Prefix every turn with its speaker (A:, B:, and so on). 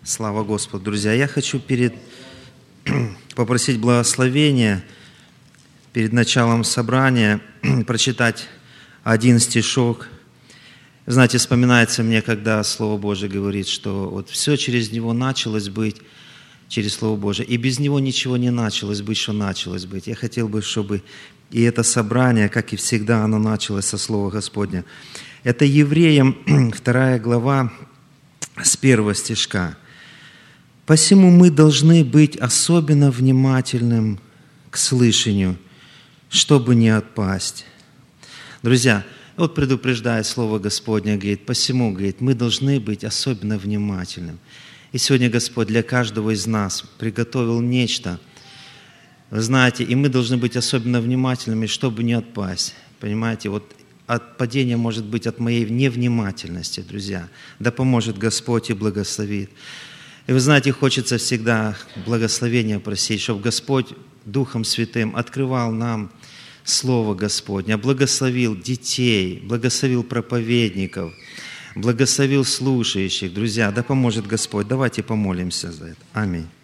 A: Слава Господу, друзья. Я хочу попросить благословения перед началом собрания прочитать один стишок. Знаете, вспоминается мне, когда Слово Божие говорит, что вот все через Него началось быть, через Слово Божие, и без Него ничего не началось быть, что началось быть. Я хотел бы, чтобы и это собрание, как и всегда, оно началось со Слова Господня. Это Евреям 2 глава с 1 стишка. «Посему мы должны быть особенно внимательным к слышанию, чтобы не отпасть». Друзья, вот предупреждает Слово Господне, говорит, посему, говорит, мы должны быть особенно внимательным. И сегодня Господь для каждого из нас приготовил нечто, вы знаете, и мы должны быть особенно внимательными, чтобы не отпасть. Понимаете, вот от падения может быть от моей невнимательности, друзья. Да поможет Господь и благословит. И вы знаете, хочется всегда благословения просить, чтобы Господь Духом Святым открывал нам Слово Господне, благословил детей, благословил проповедников, благословил слушающих. Друзья, да поможет Господь. Давайте помолимся за это. Аминь.